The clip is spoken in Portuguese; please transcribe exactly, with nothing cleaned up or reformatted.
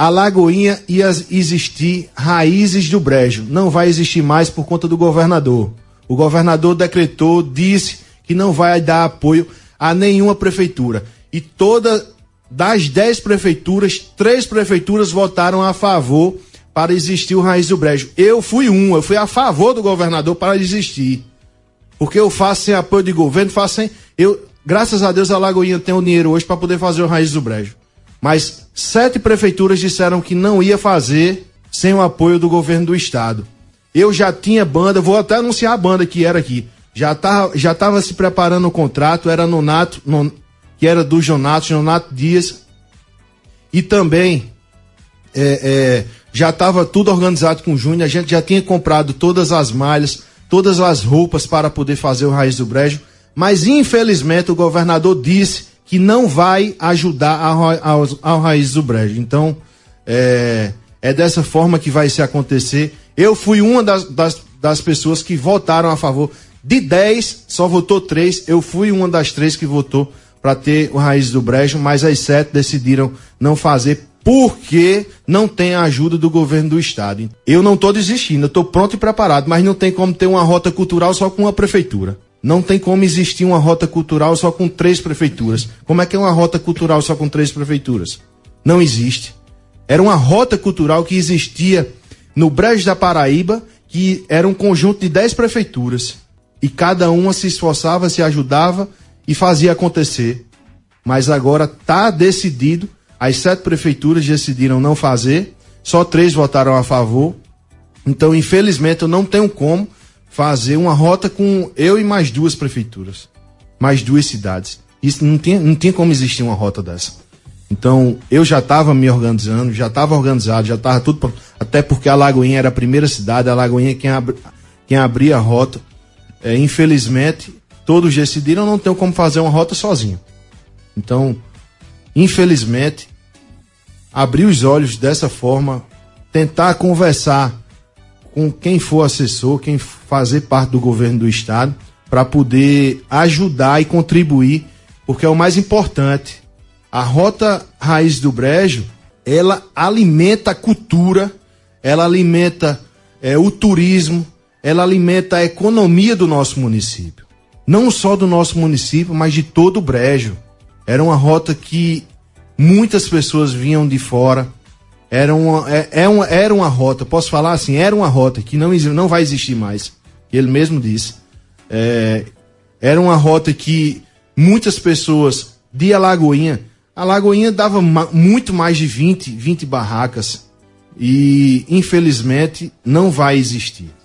a Lagoinha ia existir Raízes do Brejo. Não vai existir mais por conta do governador. O governador decretou, disse que não vai dar apoio a nenhuma prefeitura. E toda, das dez prefeituras, três prefeituras votaram a favor para existir o Raiz do Brejo. Eu fui um, eu fui a favor do governador para existir. Porque eu faço sem apoio de governo, faço sem... Eu, graças a Deus a Lagoinha tem o dinheiro hoje para poder fazer o Raiz do Brejo. Mas sete prefeituras disseram que não ia fazer sem o apoio do governo do estado. Eu já tinha banda, vou até anunciar a banda que era aqui. Já estava já tava se preparando o contrato, era Nonato, non, que era do Jonato, Jonato Dias. E também é, é, já estava tudo organizado com o Júnior, a gente já tinha comprado todas as malhas, todas as roupas para poder fazer o Raiz do Brejo. Mas infelizmente o governador disse que não vai ajudar ao, ao, ao Raiz do Brejo. Então, é, é dessa forma que vai se acontecer. Eu fui uma das, das, das pessoas que votaram a favor. De dez, só votou três. Eu fui uma das três que votou para ter o Raiz do Brejo, mas as sete decidiram não fazer porque não tem a ajuda do governo do estado. Eu não estou desistindo, eu estou pronto e preparado, mas não tem como ter uma rota cultural só com uma prefeitura. Não tem como existir uma rota cultural só com três prefeituras. Como é que é uma rota cultural só com três prefeituras? Não existe. Era uma rota cultural que existia no Brejo da Paraíba, que era um conjunto de dez prefeituras. E cada uma se esforçava, se ajudava e fazia acontecer. Mas agora está decidido, as sete prefeituras decidiram não fazer, só três votaram a favor. Então, infelizmente, eu não tenho como fazer uma rota com eu e mais duas prefeituras, mais duas cidades. Isso não tinha, não tinha como existir uma rota dessa. Então, eu já estava me organizando, já estava organizado, já estava tudo pronto, até porque a Lagoinha era a primeira cidade, a Lagoinha quem, abri, quem abria a rota. É, infelizmente, todos decidiram, não tenho como fazer uma rota sozinho. Então, infelizmente, abrir os olhos dessa forma, tentar conversar com quem for assessor, quem fazer parte do governo do estado, para poder ajudar e contribuir, porque é o mais importante. A Rota Raiz do Brejo, ela alimenta a cultura, ela alimenta é, o turismo, ela alimenta a economia do nosso município. Não só do nosso município, mas de todo o Brejo. Era uma rota que muitas pessoas vinham de fora. Era uma, é, é uma, era uma rota, posso falar assim, era uma rota que não, não vai existir mais. Ele mesmo disse. É, era uma rota que muitas pessoas de Alagoinha, a Lagoinha dava ma, muito mais de vinte, vinte barracas e infelizmente não vai existir.